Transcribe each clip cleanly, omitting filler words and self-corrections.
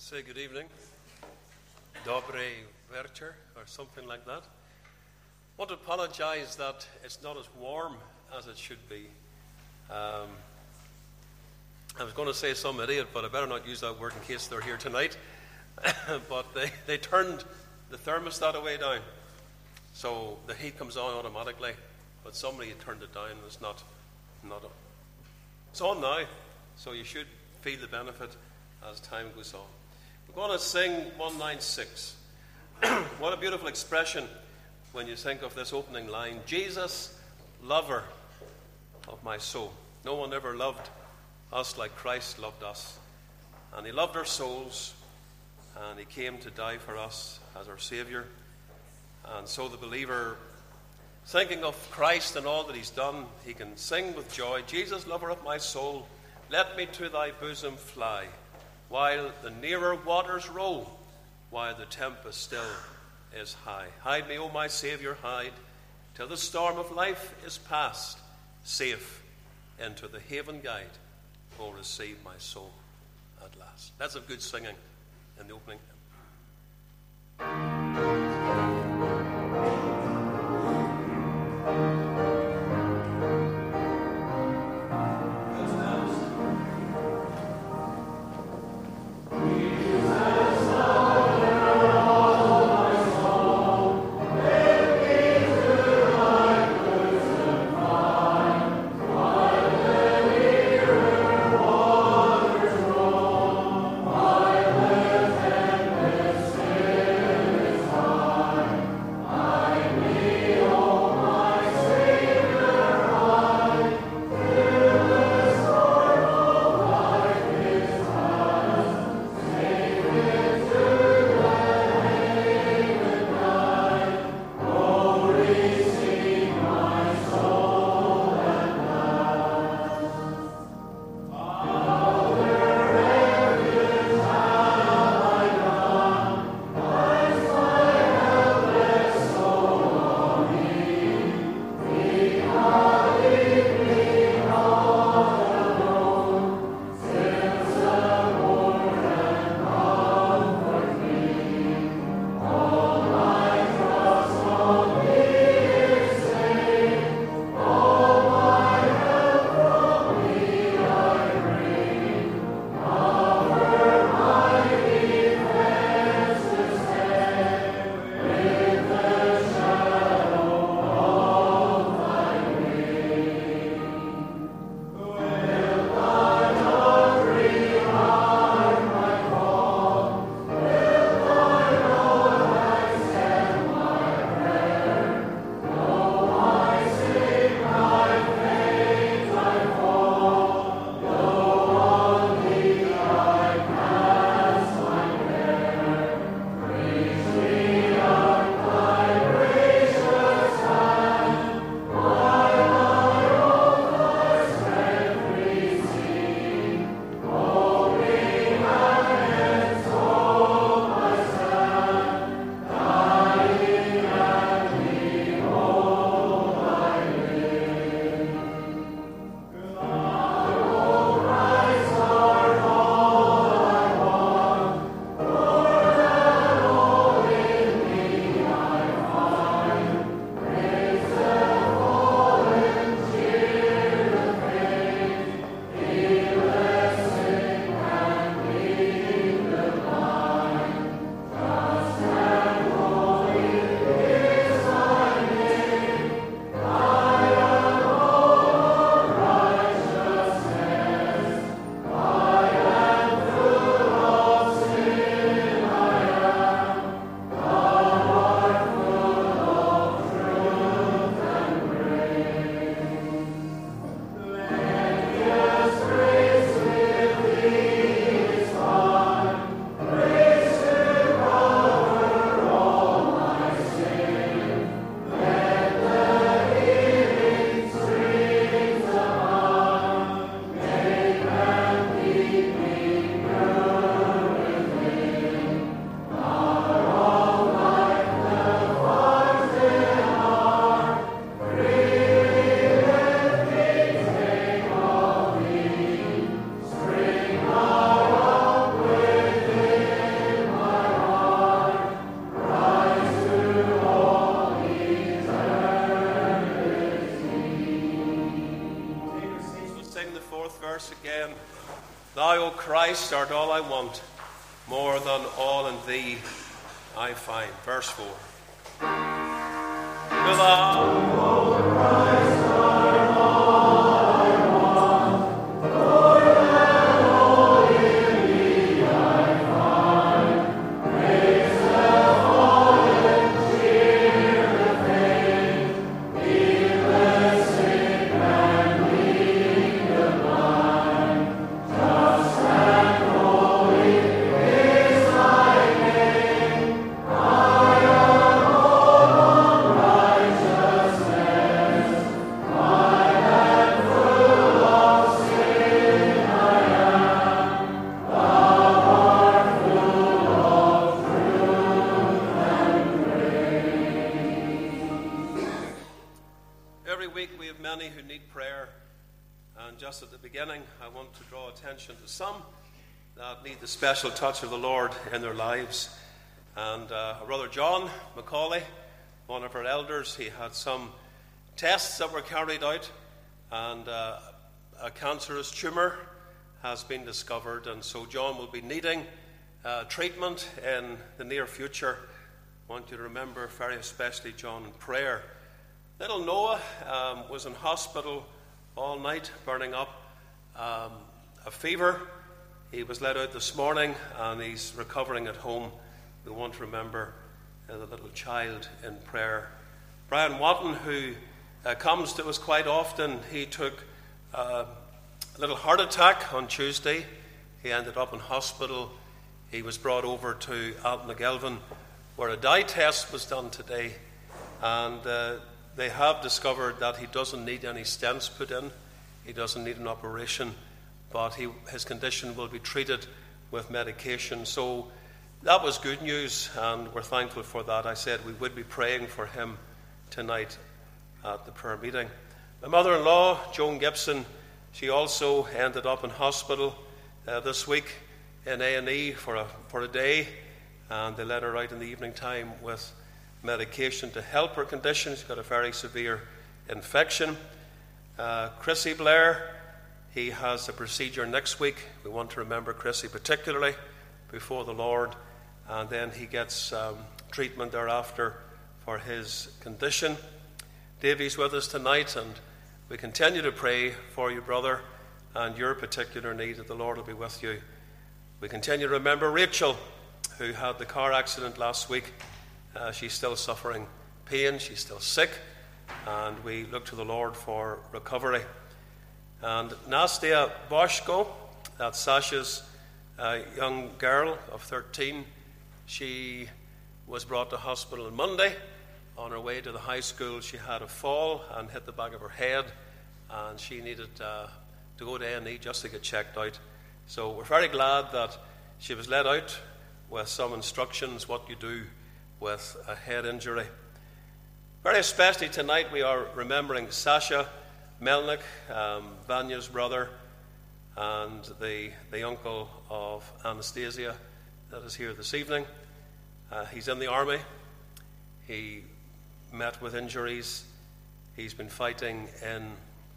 Say good evening. Dobry večer, or something like that. I want to apologize that it's not as warm as it should be. I was going to say some idiot, but I better not use that word in case they're here tonight. But they turned the thermostat way down, so the heat comes on automatically. But somebody had turned it down, and it's not on. It's on now, so you should feel the benefit as time goes on. We're going to sing 196. What a beautiful expression when you think of this opening line. Jesus, lover of my soul. No one ever loved us like Christ loved us. And he loved our souls, and he came to die for us as our Savior. And so the believer, thinking of Christ and all that he's done, he can sing with joy, Jesus, lover of my soul, let me to thy bosom fly, while the nearer waters roll, while the tempest still is high. Hide me, O my Saviour, hide, till the storm of life is past. Safe into the haven guide, O receive my soul at last. That's a good singing in the opening hymn. fourth verse again. Thou, O Christ, art all I want, more than all in thee I find. Verse 4. Thou, O Christ, art all I want, more than all in thee I find. Praise the fallen, cheer the faint, heal the sick and lead the blind. Just and holy is thy name. I am all righteousness. I am full of sin. I am. Thou art full of truth and grace. Every week we have many who need prayer. And just at the beginning, I want to draw attention to some that need the special touch of the Lord in their lives. And our brother John Macaulay, one of our elders, he had some tests that were carried out, and a cancerous tumour has been discovered. And so John will be needing treatment in the near future. I want you to remember very especially John in prayer. Little Noah was in hospital all night, burning up a fever. He was let out this morning and he's recovering at home. We want to remember the little child in prayer. Brian Watton, who comes to us quite often, he took a little heart attack on Tuesday. He ended up in hospital. He was brought over to Altnagelvin, where a dye test was done today, and they have discovered that he doesn't need any stents put in. He doesn't need an operation, but his condition will be treated with medication. So that was good news, and we're thankful for that. I said we would be praying for him tonight at the prayer meeting. My mother-in-law, Joan Gibson, she also ended up in hospital this week in A&E for a day, and they let her out in the evening time with medication to help her condition. She's got a very severe infection. Chrissy Blair, he has a procedure next week. We want to remember Chrissy particularly before the Lord, and then he gets treatment thereafter for his condition. Davey's with us tonight, and we continue to pray for you, brother, and your particular need, that the Lord will be with you. We continue to remember Rachel, who had the car accident last week. She's still suffering pain, she's still sick, and we look to the Lord for recovery. And Nastia Boschko, that's Sasha's young girl of 13, she was brought to hospital on Monday. On her way to the high school, she had a fall and hit the back of her head, and she needed to go to A&E just to get checked out. So we're very glad that she was let out with some instructions what you do with a head injury. Very especially tonight we are remembering Sasha Melnick, Vanya's brother, and the uncle of Anastasia that is here this evening. He's in the army. He met with injuries. He's been fighting in,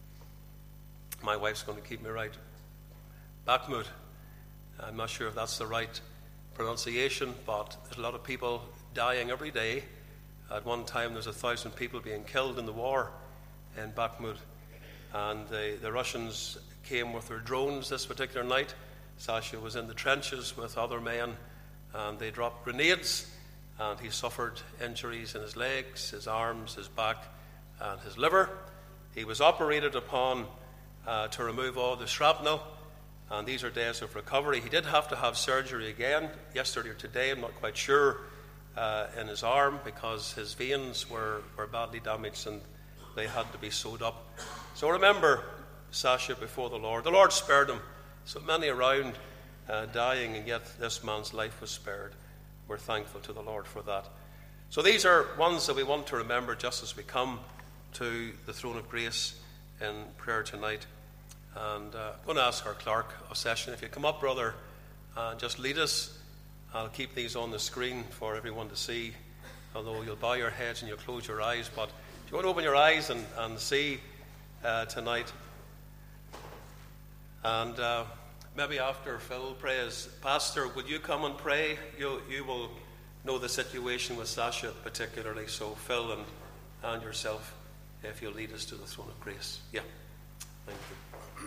my wife's going to keep me right, Bakhmut. I'm not sure if that's the right pronunciation, but there's a lot of people dying every day. At one time there's 1,000 people being killed in the war in Bakhmut, and the Russians came with their drones this particular night. Sasha was in the trenches with other men, and they dropped grenades, and he suffered injuries in his legs, his arms, his back, and his liver. He was operated upon to remove all the shrapnel, and these are days of recovery. He did have to have surgery again yesterday or today, I'm not quite sure, in his arm, because his veins were badly damaged and they had to be sewed up. So remember Sasha before the Lord. The Lord spared him. So many around dying, and yet this man's life was spared. We're thankful to the Lord for that. So these are ones that we want to remember just as we come to the throne of grace in prayer tonight. And I'm going to ask our clerk of session, if you come up, brother, and just lead us. I'll keep these on the screen for everyone to see, although you'll bow your heads and you'll close your eyes. But if you want to open your eyes and see tonight, And maybe after Phil prays, Pastor, would you come and pray? You will know the situation with Sasha particularly, so Phil and yourself, if you'll lead us to the throne of grace. Yeah, thank you.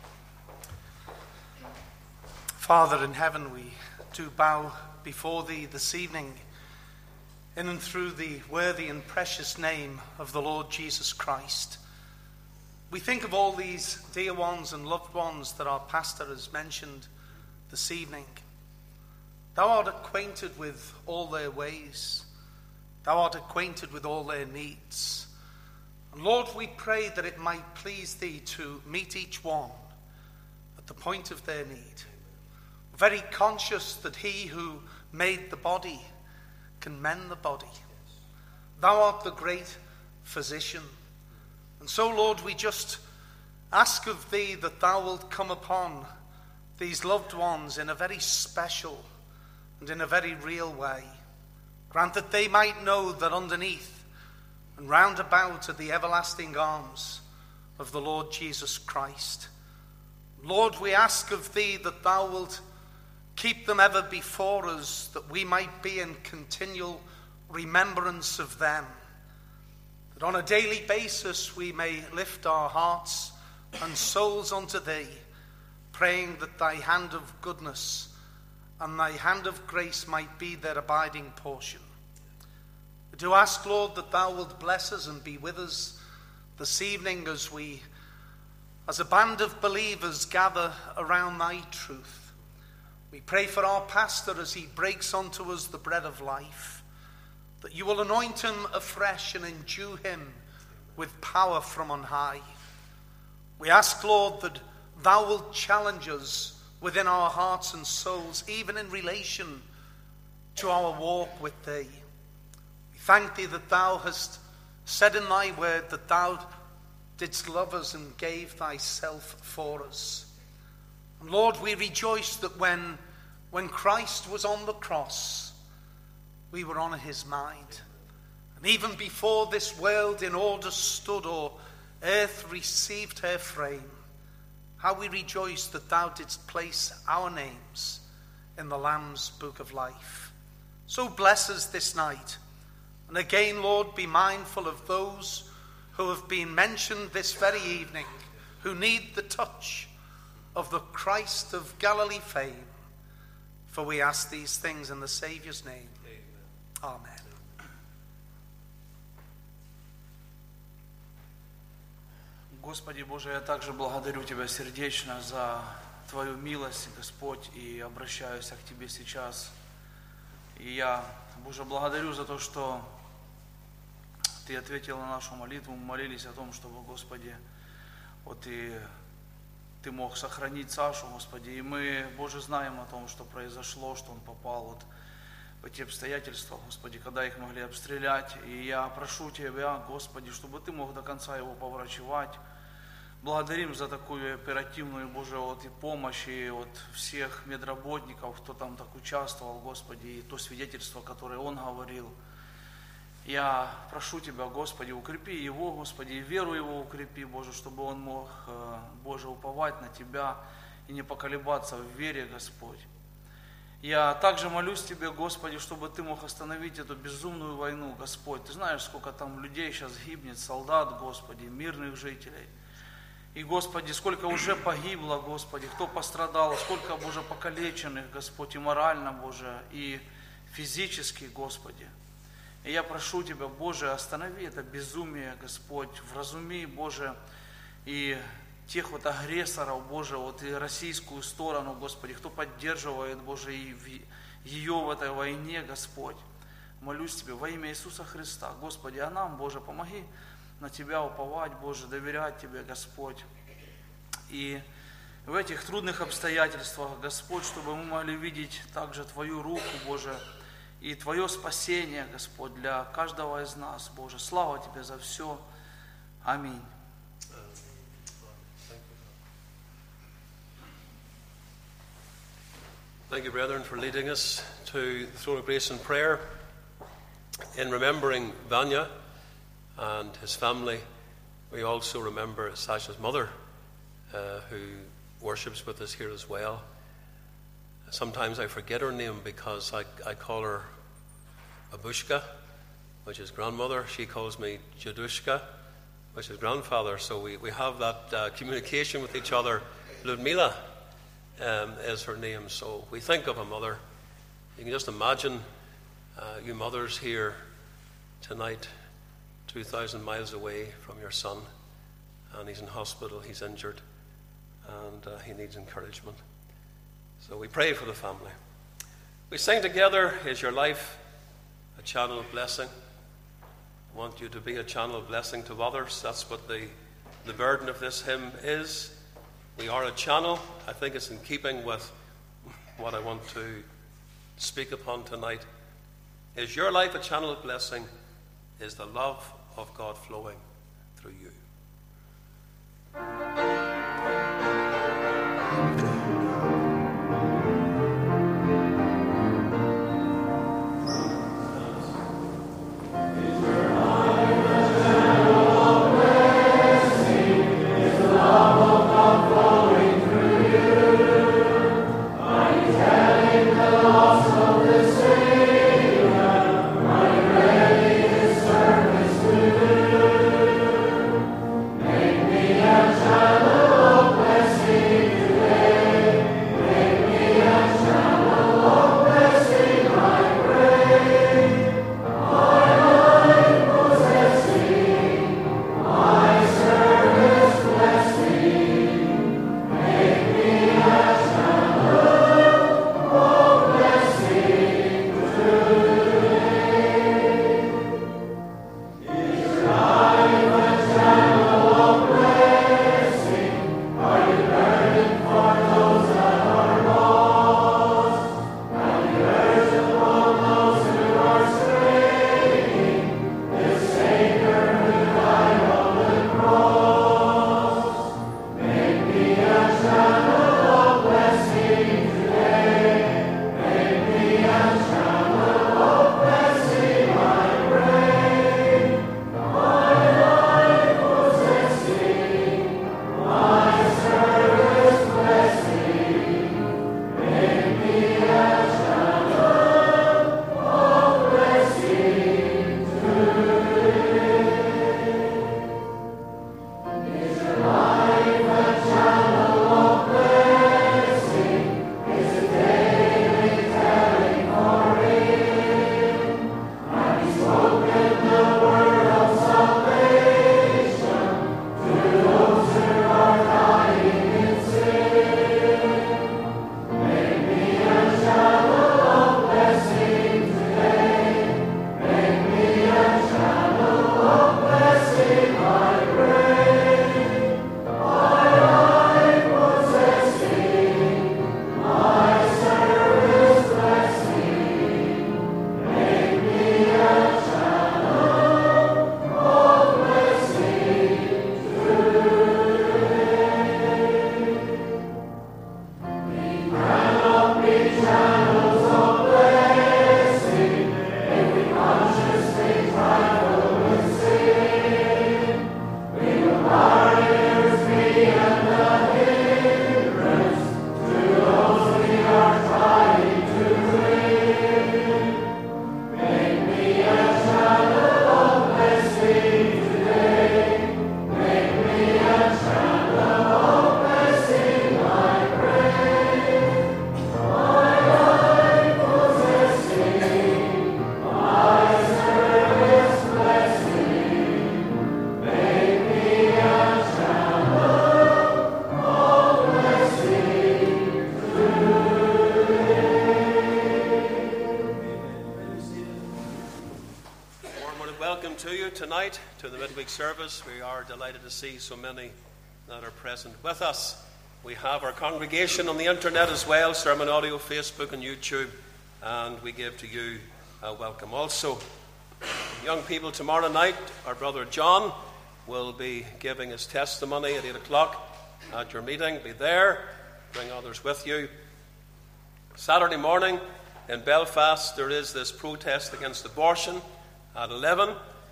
Father in heaven, we do bow before thee this evening in and through the worthy and precious name of the Lord Jesus Christ. We think of all these dear ones and loved ones that our pastor has mentioned this evening. Thou art acquainted with all their ways. Thou art acquainted with all their needs. And Lord, we pray that it might please thee to meet each one at the point of their need. Very conscious that he who made the body can mend the body. Thou art the great physician. And so, Lord, we just ask of thee that thou wilt come upon these loved ones in a very special and in a very real way. Grant that they might know that underneath and round about are the everlasting arms of the Lord Jesus Christ. Lord, we ask of thee that thou wilt keep them ever before us, that we might be in continual remembrance of them. That on a daily basis we may lift our hearts and souls unto thee, praying that thy hand of goodness and thy hand of grace might be their abiding portion. We do ask, Lord, that thou wilt bless us and be with us this evening as we, as a band of believers, gather around thy truth. We pray for our pastor as he breaks unto us the bread of life, that you will anoint him afresh and endue him with power from on high. We ask, Lord, that thou wilt challenge us within our hearts and souls, even in relation to our walk with thee. We thank thee that thou hast said in thy word that thou didst love us and gave thyself for us. And Lord, we rejoice that when Christ was on the cross, we were on his mind. And even before this world in order stood, or earth received her frame, how we rejoice that thou didst place our names in the Lamb's book of life. So bless us this night. And again, Lord, be mindful of those who have been mentioned this very evening, who need the touch of the Christ of Galilee fame. For we ask these things in the Saviour's name. Amen. Господи Боже, я также благодарю Тебя сердечно за Твою милость, Господь, и обращаюсь к Тебе сейчас. И я, Боже, благодарю за то, что Ты ответил на нашу молитву. Мы молились о том, чтобы, Господи, вот и Ты мог сохранить Сашу, Господи. И мы, Боже, знаем о том, что произошло, что он попал вот в эти обстоятельства, Господи, когда их могли обстрелять. И я прошу Тебя, Господи, чтобы Ты мог до конца его поврачевать. Благодарим за такую оперативную, Боже, вот и помощь, и вот всех медработников, кто там так участвовал, Господи, и то свидетельство, которое он говорил. Я прошу Тебя, Господи, укрепи его, Господи, и веру его укрепи, Боже, чтобы он мог, Боже, уповать на Тебя и не поколебаться в вере, Господь. Я также молюсь Тебе, Господи, чтобы Ты мог остановить эту безумную войну, Господь. Ты знаешь, сколько там людей сейчас гибнет, солдат, Господи, мирных жителей. И, Господи, сколько уже погибло, Господи, кто пострадал, сколько, Боже, покалеченных, Господь, и морально, Боже, и физически, Господи. И я прошу Тебя, Боже, останови это безумие, Господь, вразуми, Боже, и тех вот агрессоров, Боже, вот и российскую сторону, Господи, кто поддерживает, Боже, и ее в этой войне, Господь. Молюсь Тебе во имя Иисуса Христа, Господи, а нам, Боже, помоги на Тебя уповать, Боже, доверять Тебе, Господь. И в этих трудных обстоятельствах, Господь, чтобы мы могли видеть также Твою руку, Боже, и Твое спасение, Господь, для каждого из нас, Боже. Слава Тебе за все. Аминь. Thank you, brethren, for leading us to the throne of grace in prayer. In remembering Vanya and his family, we also remember Sasha's mother, who worships with us here as well. Sometimes I forget her name because I call her Babushka, which is grandmother. She calls me Jadushka, which is grandfather. So we have that communication with each other. Ludmila is her name. So we think of a mother. You can just imagine you mothers here tonight, 2,000 miles away from your son, and he's in hospital, he's injured, and he needs encouragement. So we pray for the family. We sing together, Is Your Life a Channel of Blessing? I want you to be a channel of blessing to others. That's what the burden of this hymn is. We are a channel. I think it's in keeping with what I want to speak upon tonight. Is your life a channel of blessing? Is the love of God flowing through you? Tonight to the midweek service. We are delighted to see so many that are present with us. We have our congregation on the internet as well, sermon audio, Facebook and YouTube, and we give to you a welcome also. Young people, tomorrow night our brother John will be giving his testimony at 8 o'clock at your meeting. Be there, bring others with you. Saturday morning in Belfast there is this protest against abortion at 11,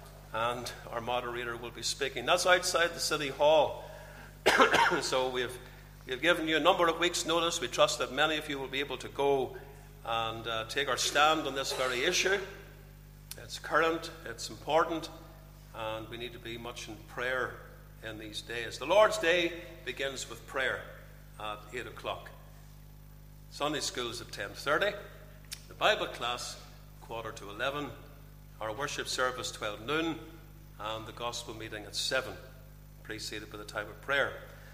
and our moderator will be speaking. That's outside the City Hall. So we've We have given you a number of weeks' notice. We trust that many of you will be able to go and take our stand on this very issue. It's current, it's important, and we need to be much in prayer in these days. The Lord's Day begins with prayer at 8 o'clock. Sunday school is at 10:30. The Bible class, 11:15. Our worship service, 12 noon. And the gospel meeting at 7, preceded by the time of prayer.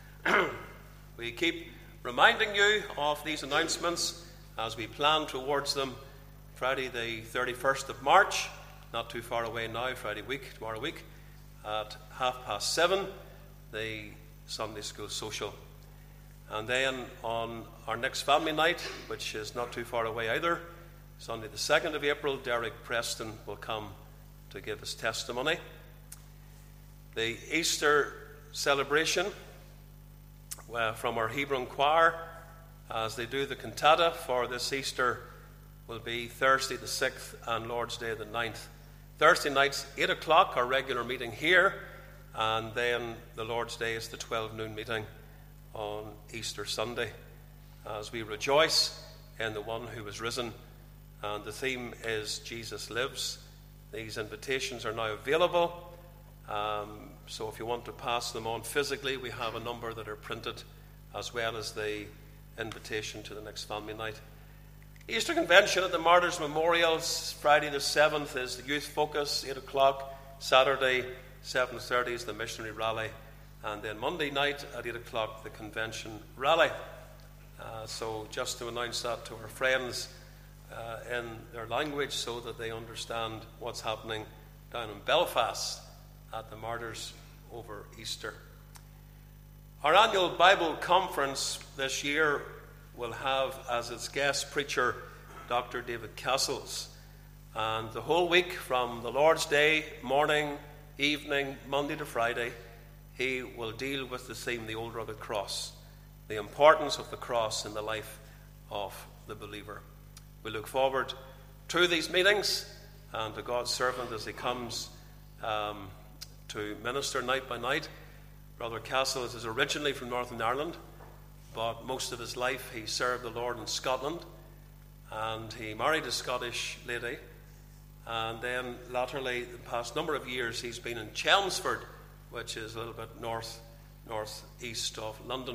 We keep reminding you of these announcements as we plan towards them. Friday the 31st of March, not too far away now, tomorrow week, at 7:30, the Sunday school social. And then on our next family night, which is not too far away either, Sunday the 2nd of April, Derek Preston will come to give his testimony. The Easter celebration from our Hebron choir, as they do the cantata for this Easter, will be Thursday the 6th and Lord's Day the 9th. Thursday night's 8 o'clock, our regular meeting here, and then the Lord's Day is the 12 noon meeting on Easter Sunday, as we rejoice in the one who was risen. And the theme is Jesus Lives. These invitations are now available. So if you want to pass them on physically, we have a number that are printed, as well as the invitation to the next family night. Easter Convention at the Martyrs Memorial, Friday the 7th is the youth focus, 8 o'clock. Saturday, 7:30 is the missionary rally. And then Monday night at 8 o'clock, the convention rally. So just to announce that to our friends in their language, so that they understand what's happening down in Belfast at the Martyrs over Easter. Our annual Bible conference this year will have as its guest preacher Dr. David Castles. And the whole week, from the Lord's Day, morning, evening, Monday to Friday, he will deal with the theme, the Old Rugged Cross, the importance of the cross in the life of the believer. We look forward to these meetings and to God's servant as he comes to minister night by night. Brother Castles is originally from Northern Ireland, but most of his life he served the Lord in Scotland, and he married a Scottish lady, and then latterly, the past number of years, he's been in Chelmsford, which is a little bit northeast of London.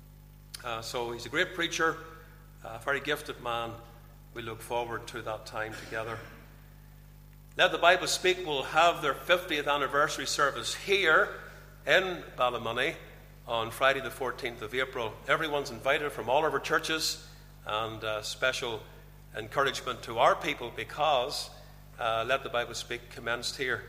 So he's a great preacher, a very gifted man. We look forward to that time together. Let the Bible Speak will have their 50th anniversary service here in Ballymoney on Friday the 14th of April. Everyone's invited from all of our churches, and special encouragement to our people, because Let the Bible Speak commenced here.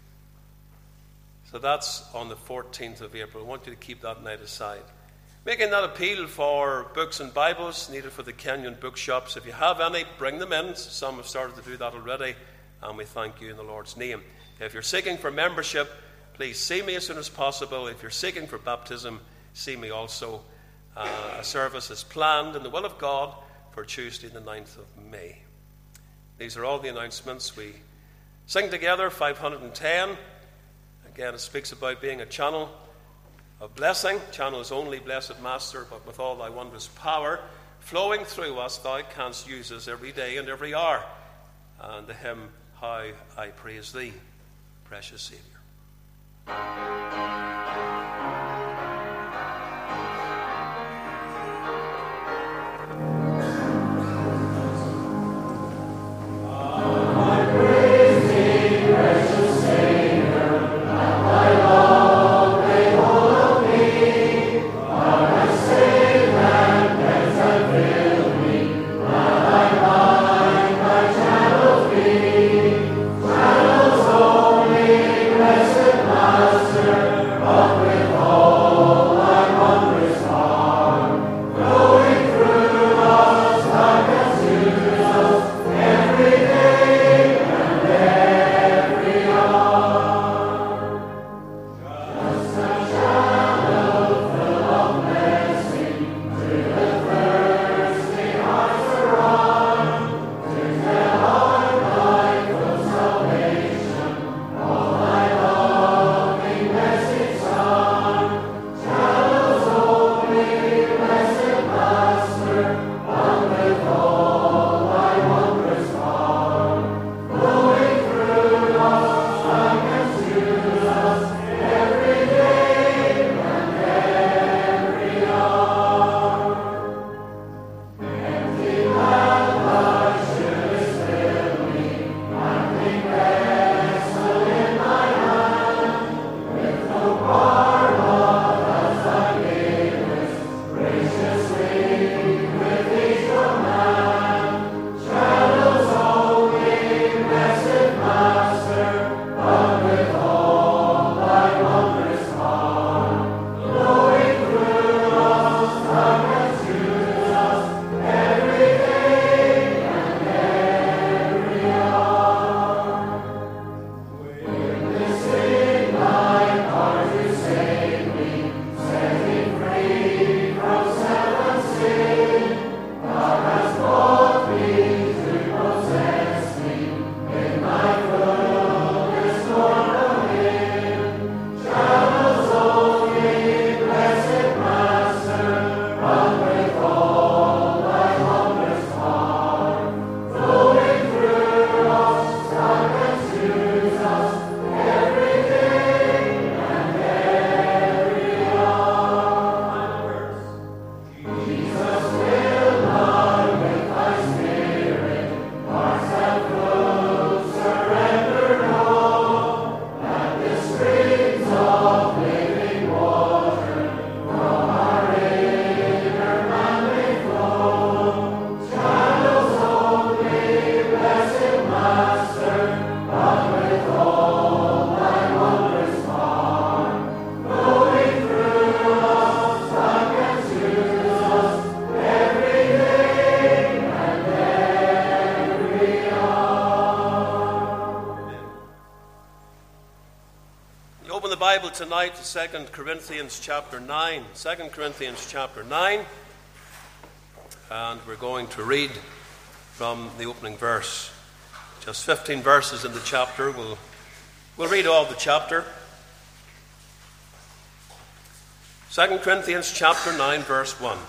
So that's on the 14th of April. I want you to keep that night aside. Making that appeal for books and Bibles needed for the Kenyon bookshops. If you have any, bring them in. Some have started to do that already, and we thank you in the Lord's name. If you're seeking for membership, please see me as soon as possible. If you're seeking for baptism, see me also. A service is planned in the will of God for Tuesday the 9th of May. These are all the announcements. We sing together 510. Again, it speaks about being a channel of blessing. Channel is only, blessed Master, but with all thy wondrous power flowing through us, thou canst use us every day and every hour. And the hymn, How I Praise Thee, Precious Saviour. Master, of with Bible tonight to 2 Corinthians chapter 9. 2 Corinthians chapter 9. And we're going to read from the opening verse. Just 15 verses in the chapter. We'll read all the chapter. 2 Corinthians chapter 9, verse 1.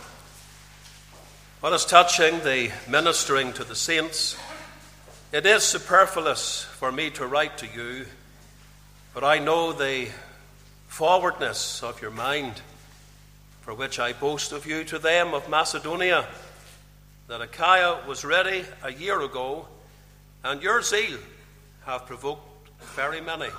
What is touching the ministering to the saints? It is superfluous for me to write to you, but I know the forwardness of your mind, for which I boast of you to them of Macedonia, that Achaia was ready a year ago, and your zeal hath provoked very many.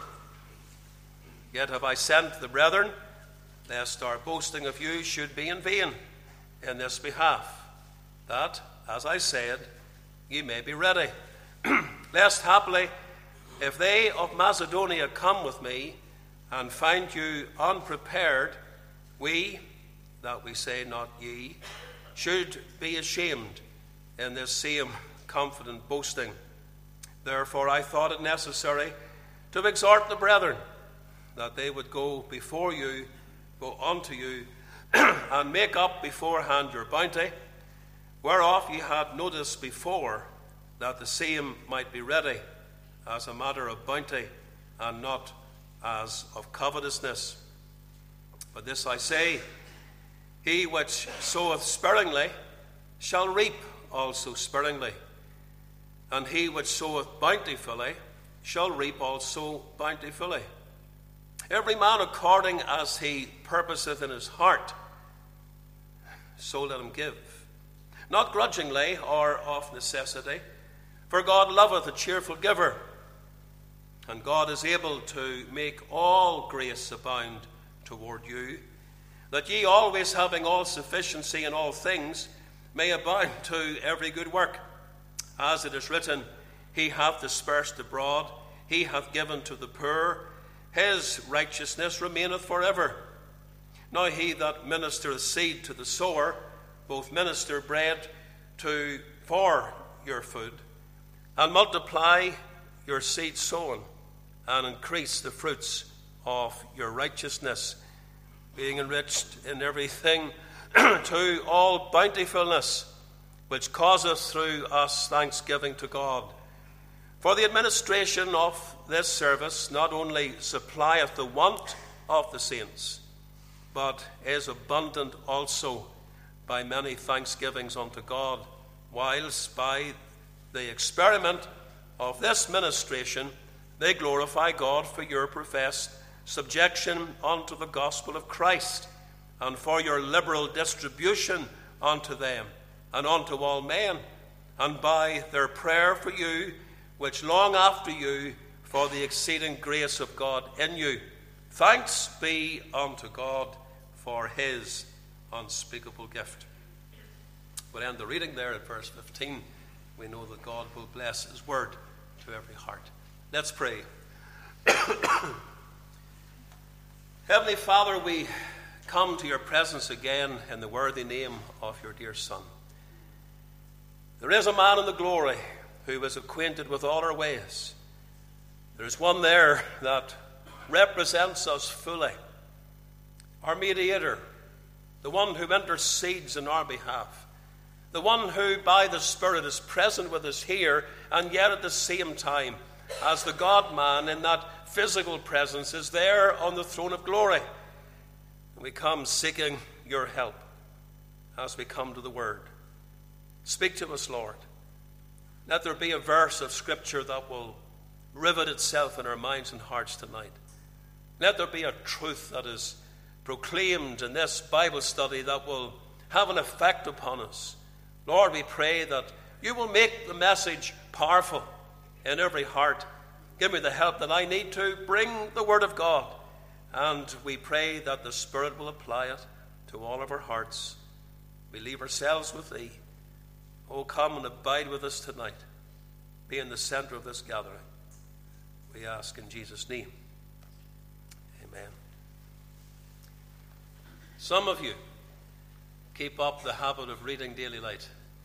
Yet have I sent the brethren, lest our boasting of you should be in vain in this behalf, that, as I said, ye may be ready. Lest haply, if they of Macedonia come with me, and find you unprepared, we, that we say not ye, should be ashamed in this same confident boasting. Therefore I thought it necessary to exhort the brethren, that they would go unto you, and make up beforehand your bounty, whereof ye had notice before, that the same might be ready, as a matter of bounty, and not as of covetousness. But this I say, he which soweth sparingly shall reap also sparingly, and he which soweth bountifully shall reap also bountifully. Every man according as he purposeth in his heart, so let him give, not grudgingly or of necessity, for God loveth a cheerful giver. And God is able to make all grace abound toward you, that ye always having all sufficiency in all things may abound to every good work. As it is written, he hath dispersed abroad, he hath given to the poor, his righteousness remaineth forever. Now he that ministereth seed to the sower, both minister bread for your food, and multiply your seed sown, and increase the fruits of your righteousness, being enriched in everything to all bountifulness, which causeth through us thanksgiving to God. For the administration of this service not only supplieth the want of the saints, but is abundant also by many thanksgivings unto God, whilst by the experiment of this ministration they glorify God for your professed subjection unto the gospel of Christ, and for your liberal distribution unto them and unto all men, and by their prayer for you, which long after you for the exceeding grace of God in you. Thanks be unto God for his unspeakable gift. We'll end the reading there at verse 15. We know that God will bless his word to every heart. Let's pray. Heavenly Father, we come to your presence again in the worthy name of your dear Son. There is a man in the glory who is acquainted with all our ways. There is one there that represents us fully, our mediator, the one who intercedes in our behalf, the one who by the Spirit is present with us here, and yet at the same time, as the God-man in that physical presence, is there on the throne of glory. We come seeking your help as we come to the Word. Speak to us, Lord. Let there be a verse of Scripture that will rivet itself in our minds and hearts tonight. Let there be a truth that is proclaimed in this Bible study that will have an effect upon us. Lord, we pray that you will make the message powerful in every heart. Give me the help that I need to bring the Word of God. And we pray that the Spirit will apply it to all of our hearts. We leave ourselves with thee. Oh, come and abide with us tonight. Be in the center of this gathering. We ask in Jesus' name. Amen. Some of you keep up the habit of reading Daily Light.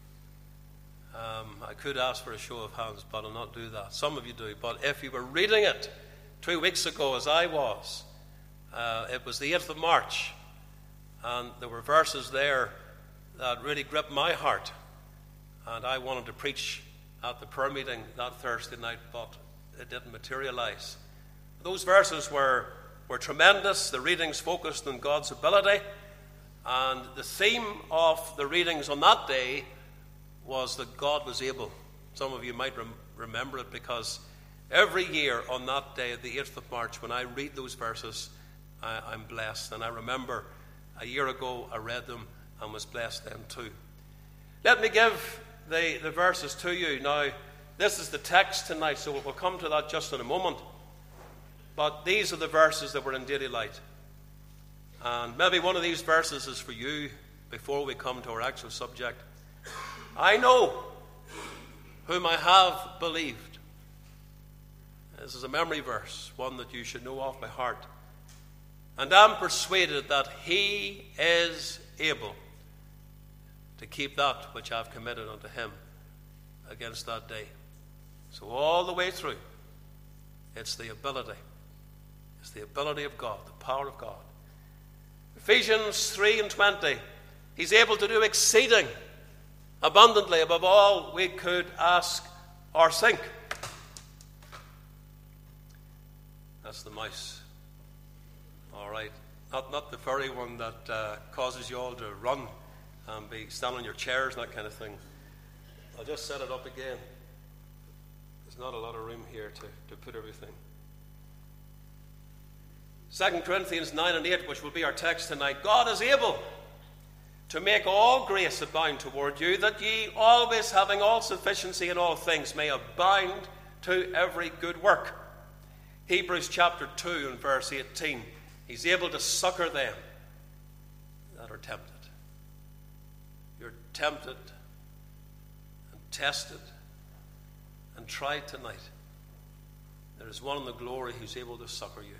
I could ask for a show of hands, but I'll not do that. Some of you do. But if you were reading it 2 weeks ago, as I was, It was the 8th of March, and there were verses there that really gripped my heart. And I wanted to preach at the prayer meeting that Thursday night, but it didn't materialize. Those verses were tremendous. The readings focused on God's ability. And the theme of the readings on that day was that God was able. Some of you might remember it, because every year on that day, the 8th of March, when I read those verses, I'm blessed. And I remember a year ago I read them and was blessed then too. Let me give the verses to you. Now, this is the text tonight, so we'll come to that just in a moment. But these are the verses that were in Daily Light. And maybe one of these verses is for you before we come to our actual subject. I know whom I have believed. This is a memory verse, one that you should know off by heart. And am persuaded that he is able to keep that which I have committed unto him against that day. So all the way through, it's the ability. It's the ability of God, the power of God. Ephesians 3:20, he's able to do exceeding abundantly above all we could ask or think. That's the mouse. All right. Not the furry one that causes you all to run and be standing on your chairs and that kind of thing. I'll just set it up again. There's not a lot of room here to put everything. 2 Corinthians 9:8, which will be our text tonight. God is able to make all grace abound toward you, that ye always having all sufficiency in all things may abound to every good work. Hebrews chapter 2 and verse 18. He's able to succor them that are tempted. You're tempted and tested and tried tonight. There is one in the glory who's able to succor you.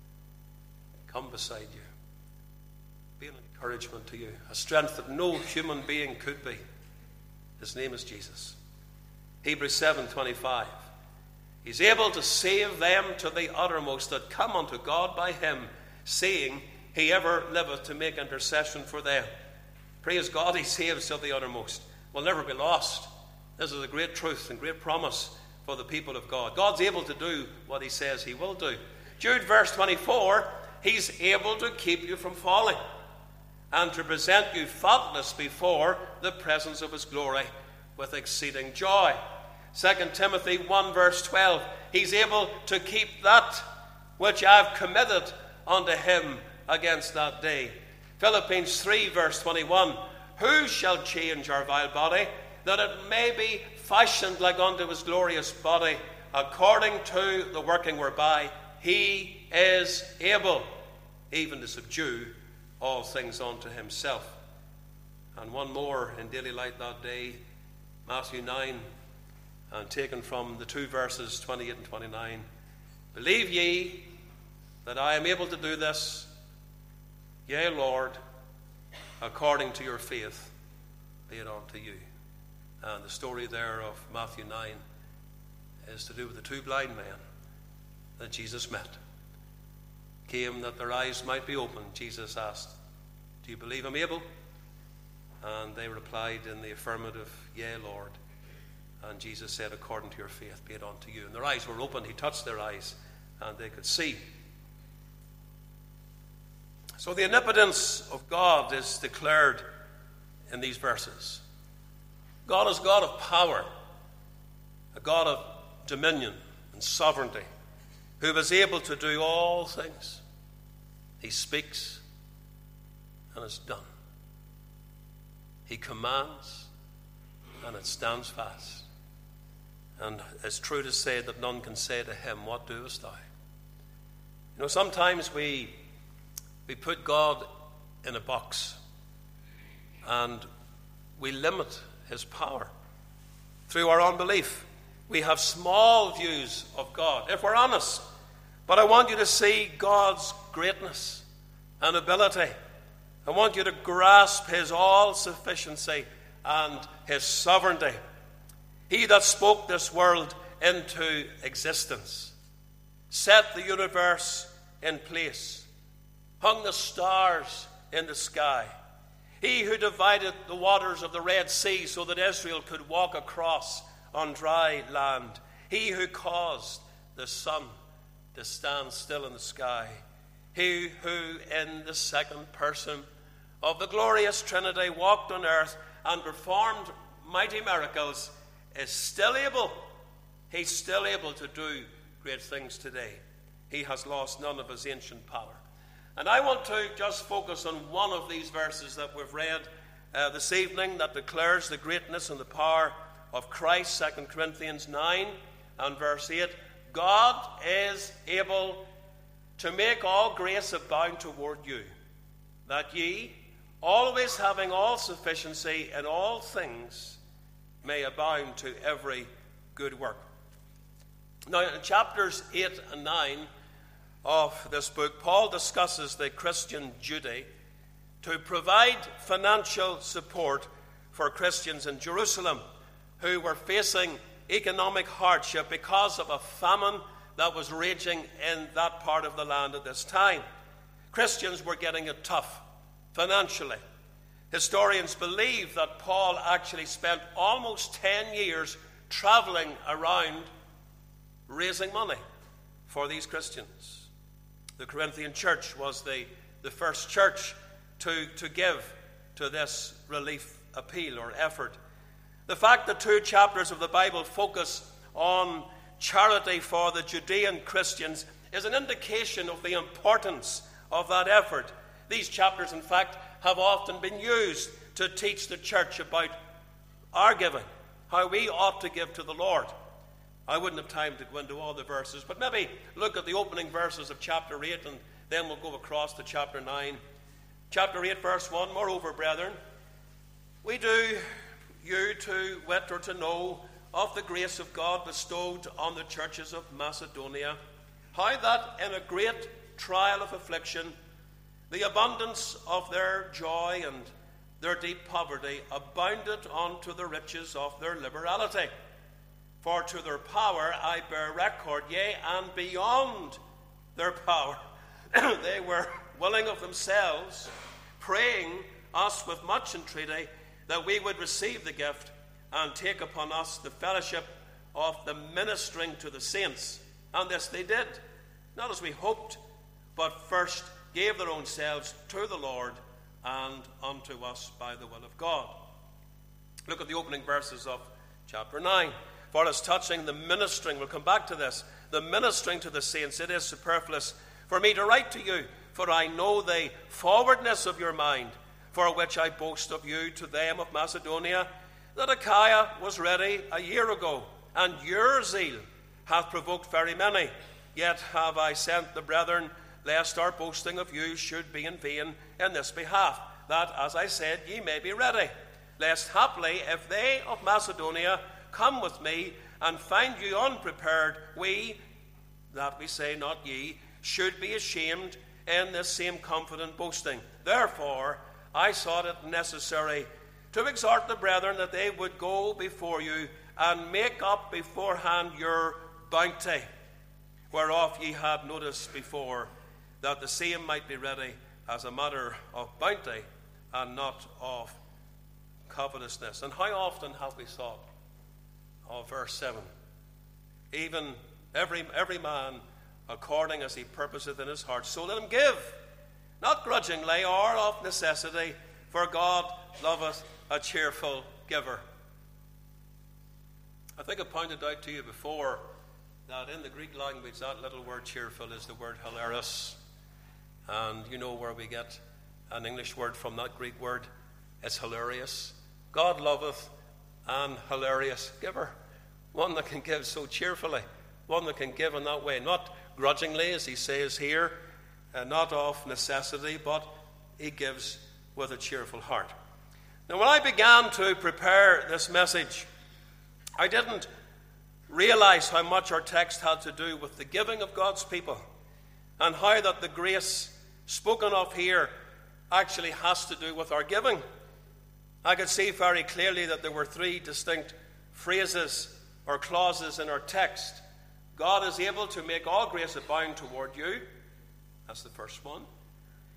Come beside you. Be an encouragement to you. A strength that no human being could be. His name is Jesus. Hebrews 7:25. He's able to save them to the uttermost that come unto God by him, seeing he ever liveth to make intercession for them. Praise God, he saves to the uttermost. We'll never be lost. This is a great truth and great promise for the people of God. God's able to do what he says he will do. Jude verse 24, he's able to keep you from falling and to present you faultless before the presence of his glory with exceeding joy. 2 Timothy 1 verse 12, he's able to keep that which I've committed unto him against that day. Philippians 3 verse 21, who shall change our vile body, that it may be fashioned like unto his glorious body, according to the working whereby he is able even to subdue all things unto himself. And one more in Daily Light that day, Matthew 9, and taken from the two verses 28 and 29. Believe ye that I am able to do this? Yea, Lord, according to your faith, be it unto you. And the story there of Matthew 9 is to do with the two blind men that Jesus met. Came that their eyes might be opened. Jesus asked, do you believe I'm able? And they replied in the affirmative, yea, Lord. And Jesus said, according to your faith, be it unto you. And their eyes were opened. He touched their eyes, and they could see. So the omnipotence of God is declared in these verses. God is God of power, a God of dominion and sovereignty, who is able to do all things. He speaks, and it's done. He commands, and it stands fast. And it's true to say that none can say to him, what doest thou? You know, sometimes we put God in a box, and we limit his power through our unbelief. We have small views of God, if we're honest. But I want you to see God's greatness and ability. I want you to grasp his all-sufficiency and his sovereignty. He that spoke this world into existence, set the universe in place, hung the stars in the sky. He who divided the waters of the Red Sea so that Israel could walk across on dry land. He who caused the sun to stand still in the sky. He who in the second person of the glorious Trinity walked on earth and performed mighty miracles is still able. He's still able to do great things today. He has lost none of his ancient power. And I want to just focus on one of these verses that we've read this evening that declares the greatness and the power of Christ, 2 Corinthians 9 and verse 8. God is able to make all grace abound toward you, that ye, always having all sufficiency in all things, may abound to every good work. Now, in chapters 8 and 9 of this book, Paul discusses the Christian duty to provide financial support for Christians in Jerusalem who were facing economic hardship because of a famine that was raging in that part of the land at this time. Christians were getting it tough financially. Historians believe that Paul actually spent almost 10 years traveling around raising money for these Christians. The Corinthian church was the first church to give to this relief appeal or effort. The fact that 2 chapters of the Bible focus on charity for the Judean Christians is an indication of the importance of that effort. These chapters, in fact, have often been used to teach the church about our giving, how we ought to give to the Lord. I wouldn't have time to go into all the verses, but maybe look at the opening verses of chapter 8 and then we'll go across to chapter 9. Chapter 8, verse 1, moreover, brethren, we do you to wit or to know of the grace of God bestowed on the churches of Macedonia, how that in a great trial of affliction, the abundance of their joy and their deep poverty abounded unto the riches of their liberality. For to their power I bear record, yea, and beyond their power, they were willing of themselves, praying us with much entreaty that we would receive the gift and take upon us the fellowship of the ministering to the saints. And this they did, not as we hoped, but first gave their own selves to the Lord and unto us by the will of God. Look at the opening verses of chapter 9. For as touching the ministering, we'll come back to this, the ministering to the saints, it is superfluous for me to write to you, for I know the forwardness of your mind, for which I boast of you to them of Macedonia, that Achaia was ready a year ago, and your zeal hath provoked very many. Yet have I sent the brethren, lest our boasting of you should be in vain in this behalf, that, as I said, ye may be ready, lest haply, if they of Macedonia come with me, and find you unprepared, we, that we say not ye, should be ashamed in this same confident boasting. Therefore, I thought it necessary to exhort the brethren that they would go before you and make up beforehand your bounty, whereof ye had noticed before, that the same might be ready as a matter of bounty and not of covetousness. And how often have we thought of verse 7? Even every man according as he purposeth in his heart, so let him give, not grudgingly or of necessity, for God loveth a cheerful giver. I think I pointed out to you before that in the Greek language, that little word cheerful is the word hilarious. And you know where we get an English word from that Greek word? It's hilarious. God loveth an hilarious giver. One that can give so cheerfully. One that can give in that way. Not grudgingly, as he says here, not of necessity, but he gives with a cheerful heart. Now, when I began to prepare this message, I didn't realize how much our text had to do with the giving of God's people, and how that the grace spoken of here actually has to do with our giving. I could see very clearly that there were 3 distinct phrases or clauses in our text. God is able to make all grace abound toward you. That's the first one.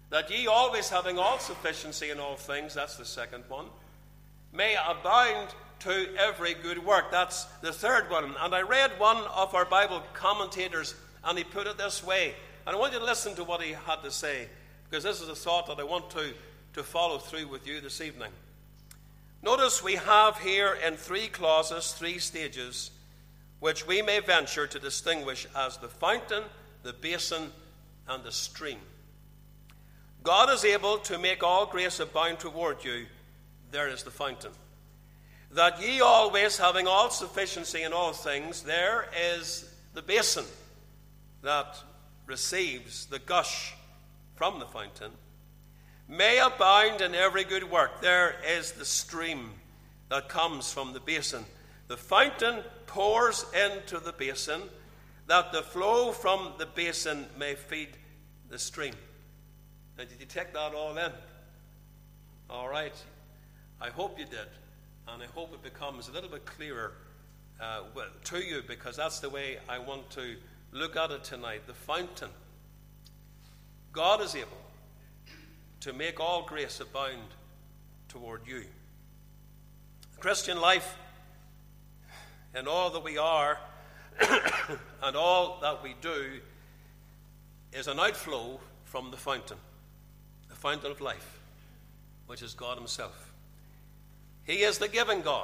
that ye always having all sufficiency in all things, that's the second one, may abound to every good work. That's the third one. And I read one of our Bible commentators, and he put it this way. And I want you to listen to what he had to say, because this is a thought that I want to follow through with you this evening. Notice we have here in 3 clauses, 3 stages, which we may venture to distinguish as the fountain, the basin, and the stream. God is able to make all grace abound toward you. There is the fountain. That ye always having all sufficiency in all things, there is the basin that receives the gush from the fountain. May abound in every good work. There is the stream that comes from the basin. The fountain pours into the basin, that the flow from the basin may feed the stream. Now, did you take that all in? All right. I hope you did. And I hope it becomes a little bit clearer to you, because that's the way I want to look at it tonight. The fountain. God is able to make all grace abound toward you. The Christian life, and all that we are and all that we do, is an outflow from the fountain of life, which is God himself. He is the giving God.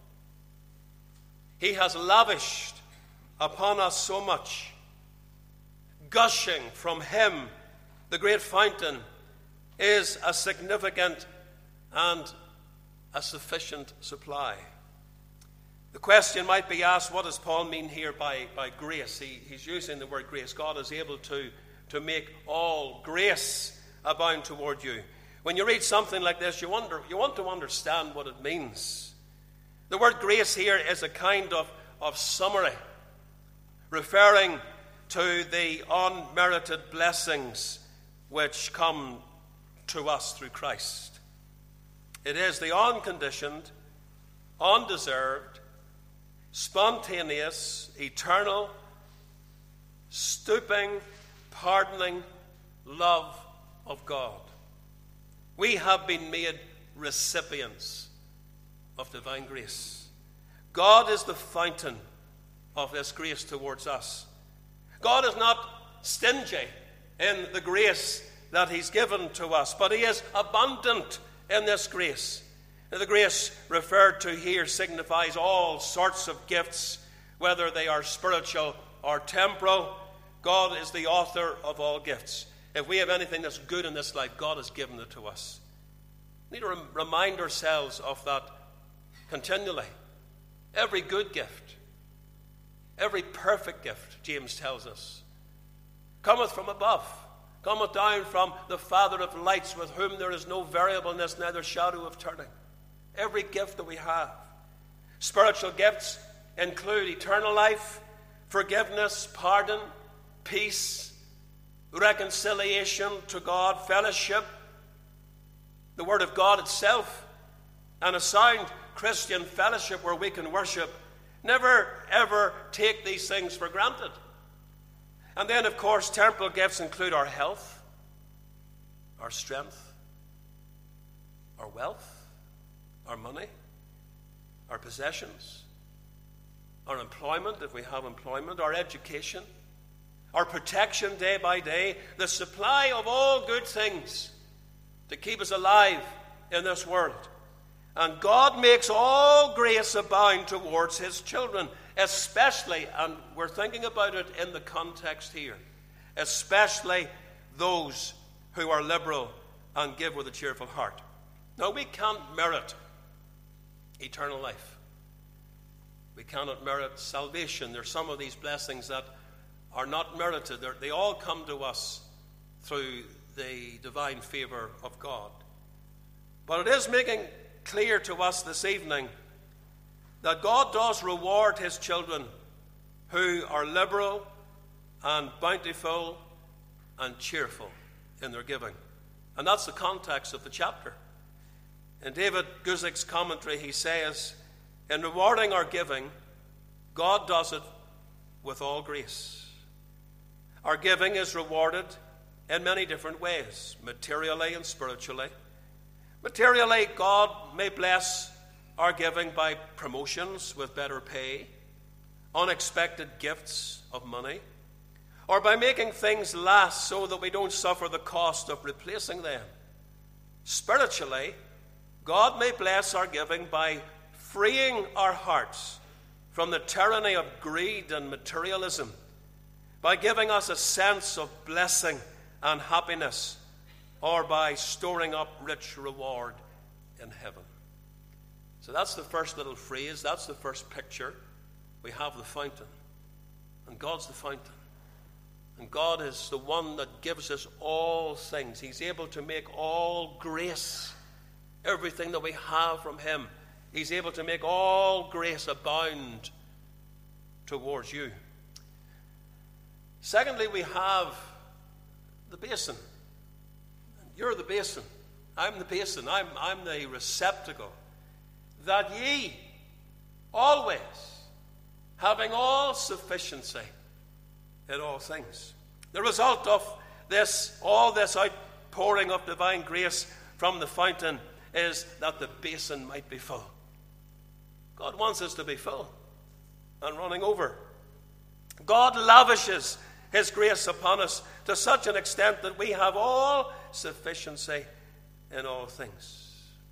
He has lavished upon us so much. Gushing from him, the great fountain, is a significant and a sufficient supply. The question might be asked, what does Paul mean here by grace? He's using the word grace. God is able to make all grace abound toward you. When you read something like this, you want to understand what it means. The word grace here is a kind of summary, referring to the unmerited blessings which come to us through Christ. It is the unconditioned, undeserved, spontaneous, eternal, stooping, pardoning love of God. We have been made recipients of divine grace. God is the fountain of this grace towards us. God is not stingy in the grace that he's given to us, but he is abundant in this grace. Now, the grace referred to here signifies all sorts of gifts, whether they are spiritual or temporal. God is the author of all gifts. If we have anything that's good in this life, God has given it to us. We need to remind ourselves of that continually. Every good gift, every perfect gift, James tells us, cometh from above, cometh down from the Father of lights, with whom there is no variableness, neither shadow of turning. Every gift that we have. Spiritual gifts include eternal life, forgiveness, pardon, peace, reconciliation to God, fellowship, the Word of God itself, and a sound Christian fellowship where we can worship. Never, ever take these things for granted. And then, of course, temporal gifts include our health, our strength, our wealth, our money, our possessions, our employment, if we have employment, our education, our protection day by day, the supply of all good things to keep us alive in this world. And God makes all grace abound towards his children, especially, and we're thinking about it in the context here, especially those who are liberal and give with a cheerful heart. Now, we can't merit eternal life. We cannot merit salvation. There's some of these blessings that are not merited. They all come to us through the divine favor of God. But it is making clear to us this evening that God does reward his children who are liberal and bountiful and cheerful in their giving. And that's the context of the chapter. In David Guzik's commentary, he says, in rewarding our giving, God does it with all grace. Our giving is rewarded in many different ways, materially and spiritually. Materially, God may bless our giving by promotions with better pay, unexpected gifts of money, or by making things last so that we don't suffer the cost of replacing them. Spiritually, God may bless our giving by freeing our hearts from the tyranny of greed and materialism, by giving us a sense of blessing and happiness, or by storing up rich reward in heaven. So that's the first little phrase, that's the first picture. We have the fountain, and God's the fountain. And God is the one that gives us all things. He's able to make all grace, everything that we have from him. He's able to make all grace abound towards you. Secondly, we have the basin. You're the basin. I'm the basin. I'm the receptacle. That ye always, having all sufficiency in all things. The result of all this outpouring of divine grace from the fountain is that the basin might be full. God wants us to be full and running over. God lavishes his grace upon us to such an extent that we have all sufficiency in all things.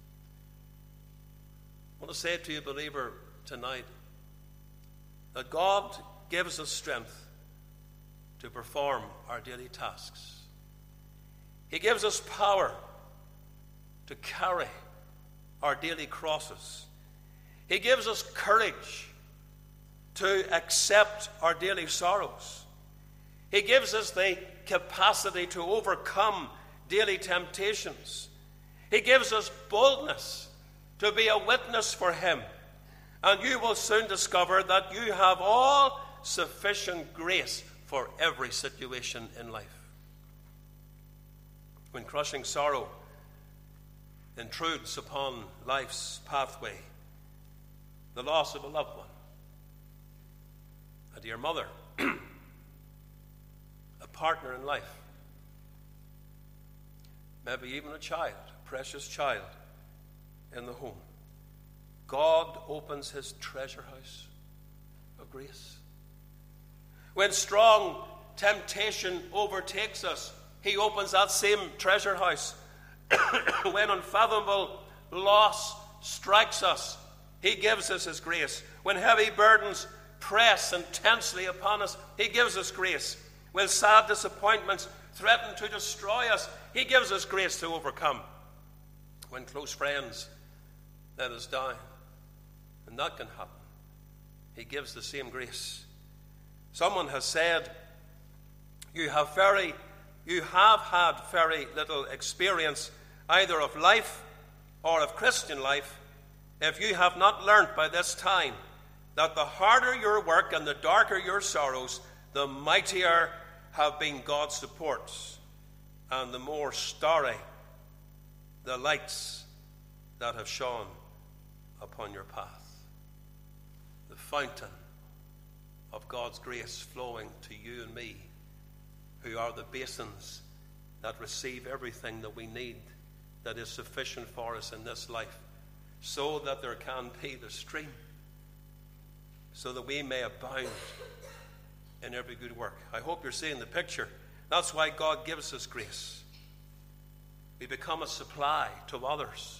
I want to say to you, believer, tonight, that God gives us strength to perform our daily tasks. He gives us power to carry our daily crosses. He gives us courage to accept our daily sorrows. He gives us the capacity to overcome daily temptations. He gives us boldness to be a witness for him. And you will soon discover that you have all sufficient grace for every situation in life. When crushing sorrow intrudes upon life's pathway, the loss of a loved one, a dear mother, a partner in life, maybe even a child, a precious child in the home, God opens his treasure house of grace. When strong temptation overtakes us, he opens that same treasure house. When unfathomable loss strikes us, he gives us his grace. When heavy burdens press intensely upon us, he gives us grace. When sad disappointments threaten to destroy us, he gives us grace to overcome. When close friends let us down, and that can happen, he gives the same grace. Someone has said, you have had very little experience either of life or of Christian life if you have not learnt by this time that the harder your work and the darker your sorrows, the mightier have been God's supports, and the more starry the lights that have shone upon your path. The fountain of God's grace flowing to you and me, who are the basins that receive everything that we need that is sufficient for us in this life, so that there can be the stream, so that we may abound in every good work. I hope you're seeing the picture. That's why God gives us grace. We become a supply to others.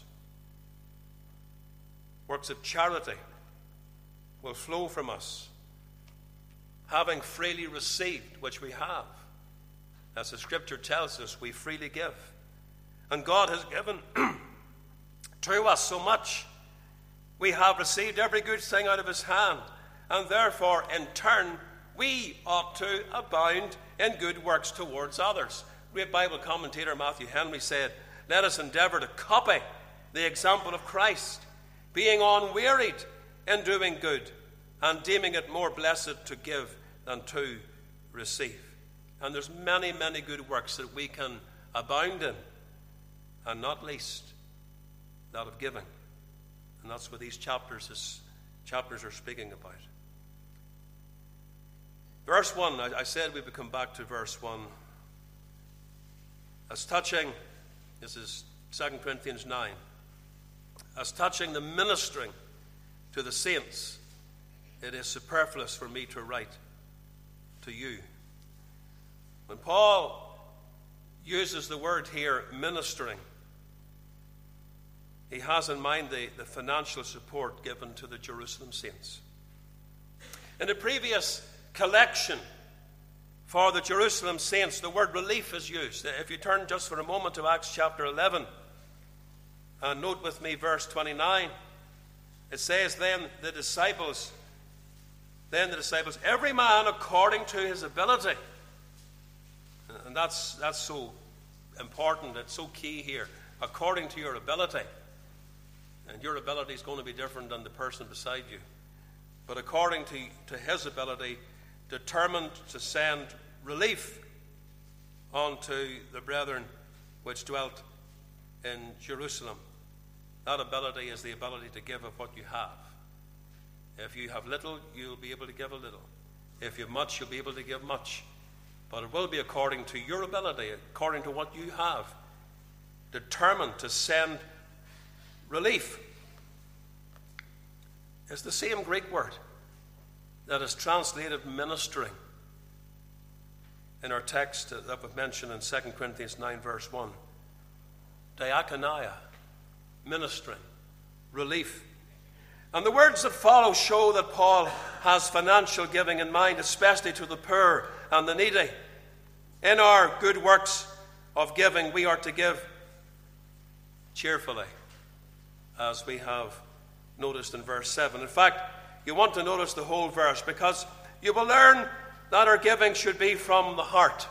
Works of charity will flow from us, having freely received, which we have. As the scripture tells us, we freely give. And God has given to us so much. We have received every good thing out of his hand, and therefore, in turn, we ought to abound in good works towards others. Great Bible commentator Matthew Henry said, let us endeavor to copy the example of Christ, being unwearied in doing good, and deeming it more blessed to give than to receive. And there's many, many good works that we can abound in, and not least that of giving. And that's what these chapters are speaking about. Verse 1, I said we would come back to verse 1. As touching, this is 2 Corinthians 9, as touching the ministering to the saints, it is superfluous for me to write to you. When Paul uses the word here, ministering, he has in mind the financial support given to the Jerusalem saints. In the previous collection for the Jerusalem saints, the word relief is used. If you turn just for a moment to Acts chapter 11, and note with me verse 29, it says, Then the disciples, every man according to his ability. And that's so important, it's so key here. According to your ability. And your ability is going to be different than the person beside you. But according to his ability, determined to send relief unto the brethren which dwelt in Jerusalem. That ability is the ability to give of what you have. If you have little, you'll be able to give a little. If you have much, you'll be able to give much. But it will be according to your ability, according to what you have. Determined to send relief. It's the same Greek word that is translated ministering in our text that we've mentioned in 2 Corinthians 9 verse 1. Diakonia, ministering, relief. And the words that follow show that Paul has financial giving in mind, especially to the poor and the needy. In our good works of giving, we are to give cheerfully, as we have noticed in verse 7. In fact, you want to notice the whole verse, because you will learn that our giving should be from the heart.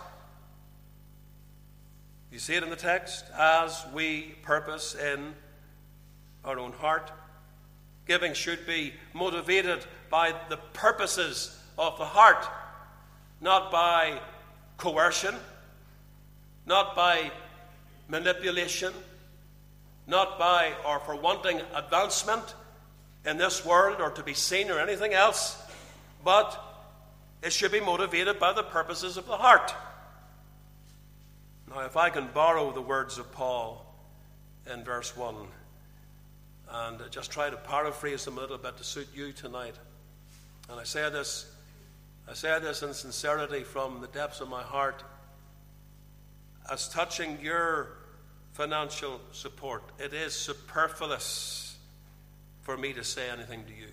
You see it in the text, as we purpose in our own heart. Giving should be motivated by the purposes of the heart, not by coercion, not by manipulation, not by or for wanting advancement in this world or to be seen or anything else, but it should be motivated by the purposes of the heart. Now, if I can borrow the words of Paul in verse 1 and just try to paraphrase them a little bit to suit you tonight. And I say this in sincerity from the depths of my heart. As touching your financial support, it is superfluous for me to say anything to you.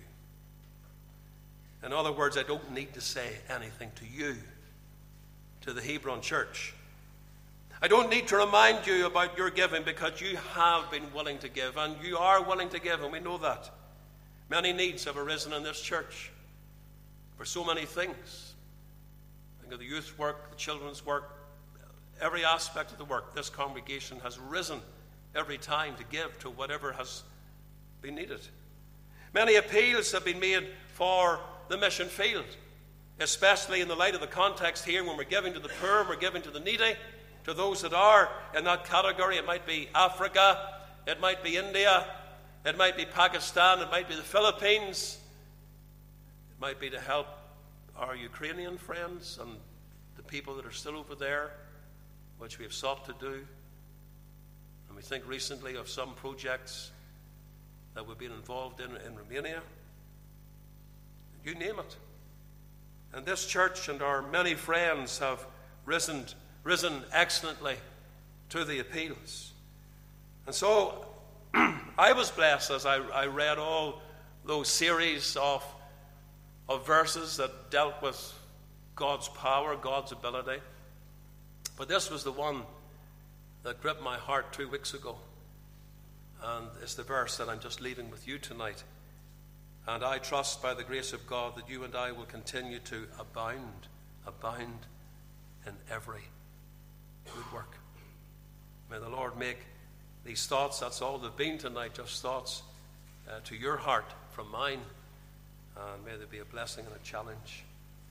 In other words, I don't need to say anything to you, to the Hebron church. I don't need to remind you about your giving, because you have been willing to give, and you are willing to give, and we know that. Many needs have arisen in this church for so many things. Think of the youth work, the children's work, every aspect of the work. This congregation has risen every time to give to whatever has been needed. Many appeals have been made for the mission field, especially in the light of the context here when we're giving to the poor, we're giving to the needy, to those that are in that category. It might be Africa, it might be India, it might be Pakistan, it might be the Philippines, it might be to help our Ukrainian friends and the people that are still over there, which we have sought to do. And we think recently of some projects that we've been involved in Romania. You name it. And this church and our many friends have risen excellently to the appeals. And so I was blessed as I read all those series of verses that dealt with God's power, God's ability. But this was the one that gripped my heart 2 weeks ago. And it's the verse that I'm just leaving with you tonight. And I trust by the grace of God that you and I will continue to abound in every good work. May the Lord make these thoughts, that's all they've been tonight, just thoughts to your heart from mine. And may there be a blessing and a challenge.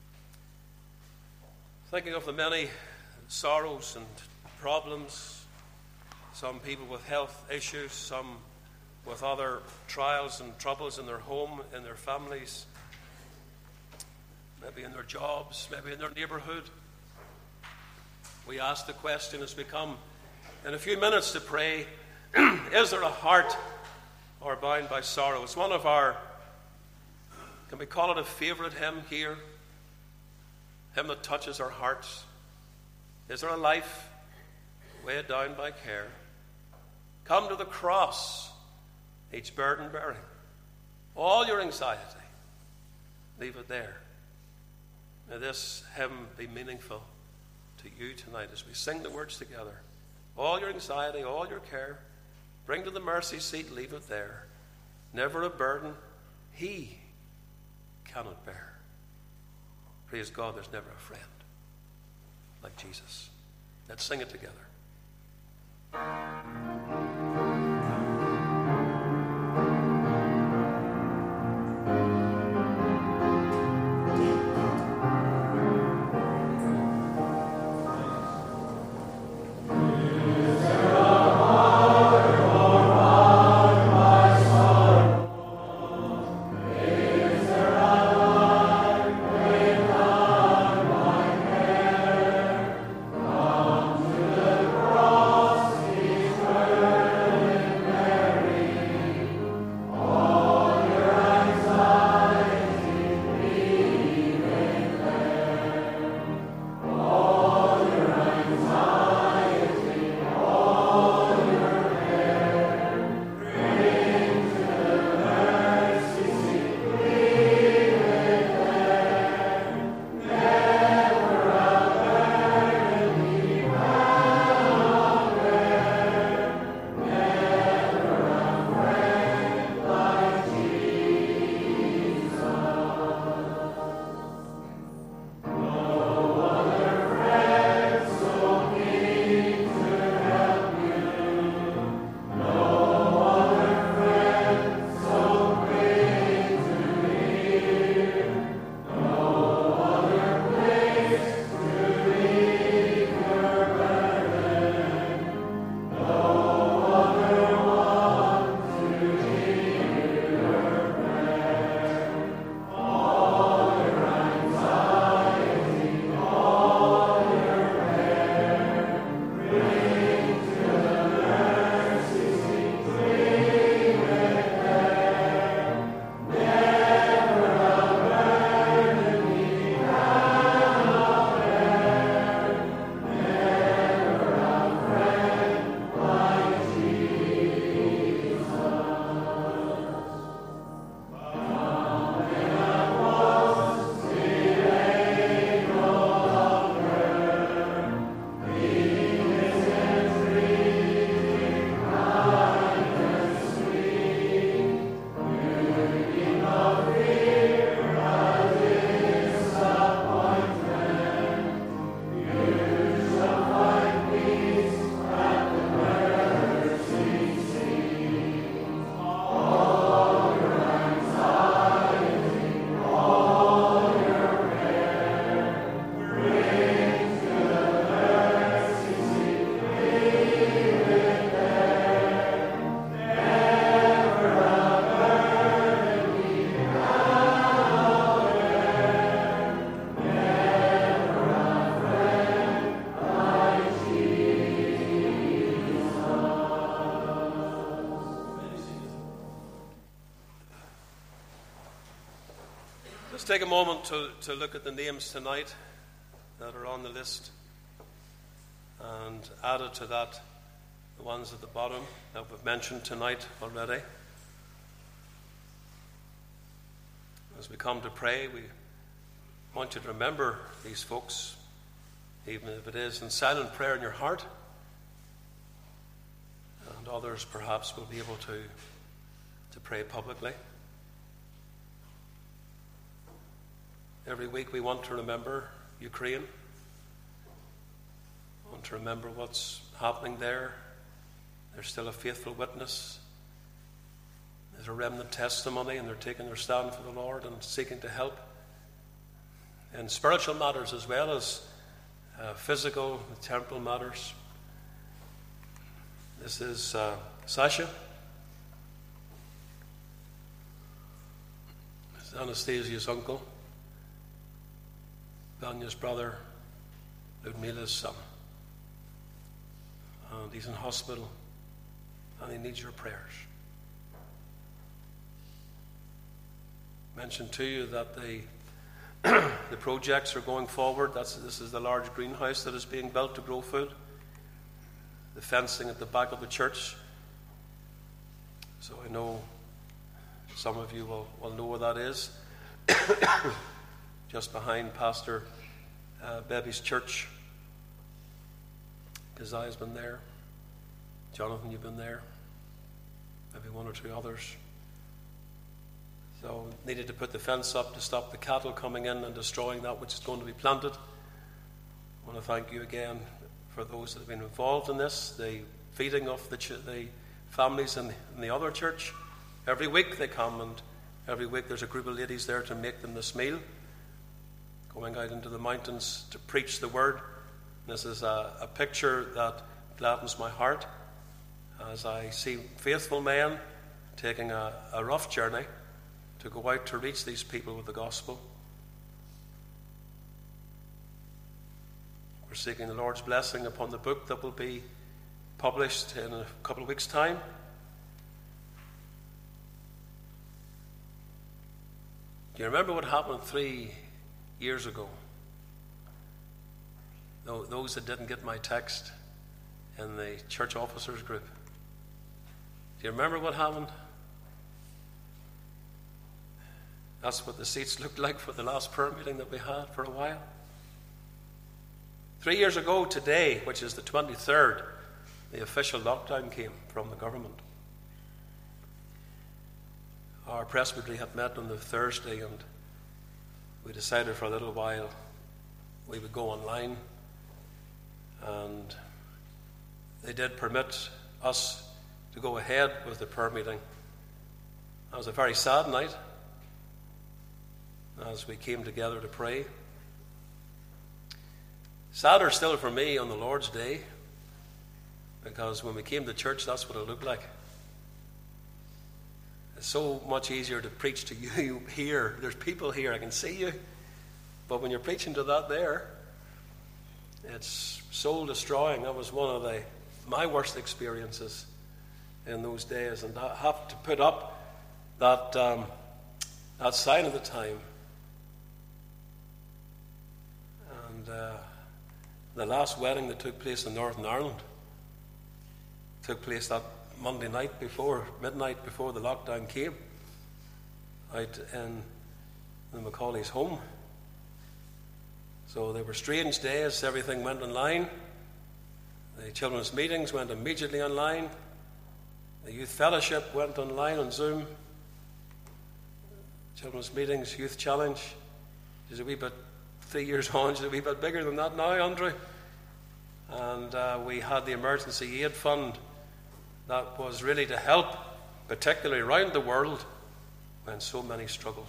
Thinking of the many sorrows and problems, some people with health issues, some with other trials and troubles in their home, in their families, maybe in their jobs, maybe in their neighborhood. We ask the question as we come in a few minutes to pray, Is There a Heart or Bound by Sorrow? It's one of our, can we call it a favorite hymn here? Hymn that touches our hearts. Is there a life weighed down by care? Come to the cross, each burden bearing. All your anxiety, leave it there. May this hymn be meaningful to you tonight as we sing the words together. All your anxiety, all your care, bring to the mercy seat, leave it there. Never a burden he cannot bear. Praise God, there's never a friend like Jesus. Let's sing it together. Let's take a moment to look at the names tonight that are on the list, and added to that the ones at the bottom that we've mentioned tonight already. As we come to pray, we want you to remember these folks, even if it is in silent prayer in your heart, and others perhaps will be able to pray publicly. Every week we want to remember Ukraine. We want to remember what's happening there. They're still a faithful witness. There's a remnant testimony, and they're taking their stand for the Lord and seeking to help in spiritual matters as well as physical, temporal matters. This is Sasha. This is Anastasia's uncle. Vanya's brother, Ludmila's son. and he's in hospital, and he needs your prayers. Mentioned to you that the projects are going forward. This is the large greenhouse that is being built to grow food. The fencing at the back of the church. So I know some of you will know where that is. Just behind Pastor Bevy's church. Keziah's been there. Jonathan, you've been there. Maybe one or two others. So needed to put the fence up to stop the cattle coming in and destroying that which is going to be planted. I want to thank you again for those that have been involved in this, the feeding of the families in the other church. Every week they come, and every week there's a group of ladies there to make them this meal, going out into the mountains to preach the word. This is a picture that gladdens my heart as I see faithful men taking a rough journey to go out to reach these people with the gospel. We're seeking the Lord's blessing upon the book that will be published in a couple of weeks' time. Do you remember what happened 3 years ago? Those that didn't get my text in the church officers group. Do you remember what happened? That's what the seats looked like for the last prayer meeting that we had for a while. 3 years ago today, which is the 23rd, the official lockdown came from the government. Our presbytery had met on the Thursday, and we decided for a little while we would go online, and they did permit us to go ahead with the prayer meeting. That was a very sad night as we came together to pray. Sadder still for me on the Lord's Day, because when we came to church, that's what it looked like. It's so much easier to preach to you here. There's people here, I can see you. But when you're preaching to that there, it's soul destroying. That was one of my worst experiences in those days. And I have to put up that sign at the time. And the last wedding that took place in Northern Ireland took place that Monday night midnight before the lockdown came, out in the Macaulay's home. So they were strange days. Everything went online. The children's meetings went immediately online. The youth fellowship went online on Zoom. Children's meetings, youth challenge, is a wee bit 3 years on, is a wee bit bigger than that now, Andrew. And we had the emergency aid fund that was really to help, particularly around the world, when so many struggled.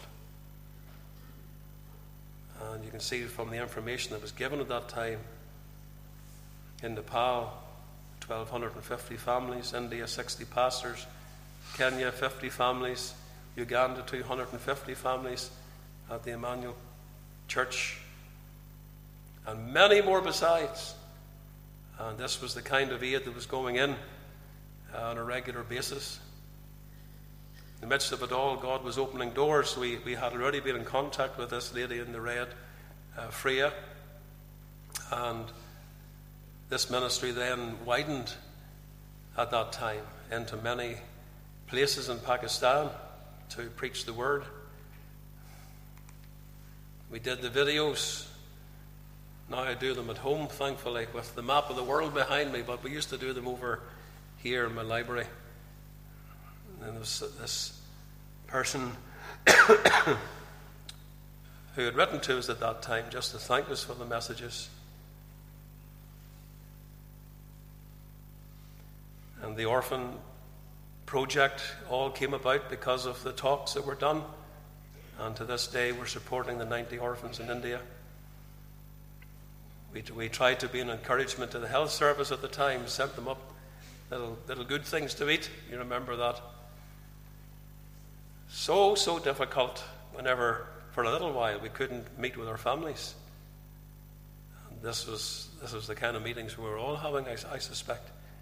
And you can see from the information that was given at that time, in Nepal, 1,250 families, India, 60 pastors, Kenya, 50 families, Uganda, 250 families at the Emmanuel Church, and many more besides. And this was the kind of aid that was going in on a regular basis. In the midst of it all, God was opening doors. We had already been in contact with this lady in the red, Freya, and this ministry then widened at that time into many places in Pakistan to preach the word. We did the videos. Now I do them at home, thankfully, with the map of the world behind me, but we used to do them over here in my library. And there was this person who had written to us at that time just to thank us for the messages. And the orphan project all came about because of the talks that were done. And to this day, we're supporting the 90 orphans in India. We tried to be an encouragement to the health service at the time, sent them up little good things to eat. You remember that? So difficult whenever, for a little while, we couldn't meet with our families. And this was the kind of meetings we were all having, I suspect,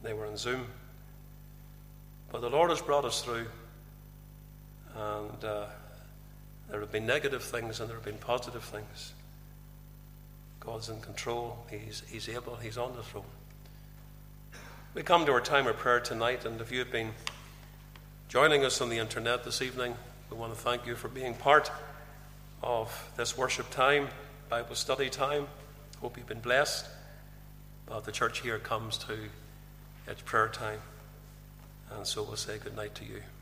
They were on Zoom. But the Lord has brought us through. And there have been negative things and there have been positive things. God's in control. He's able. He's on the throne. We come to our time of prayer tonight, and if you have been joining us on the internet this evening, we want to thank you for being part of this worship time, Bible study time. Hope you've been blessed. But the church here comes to its prayer time. And so we'll say good night to you.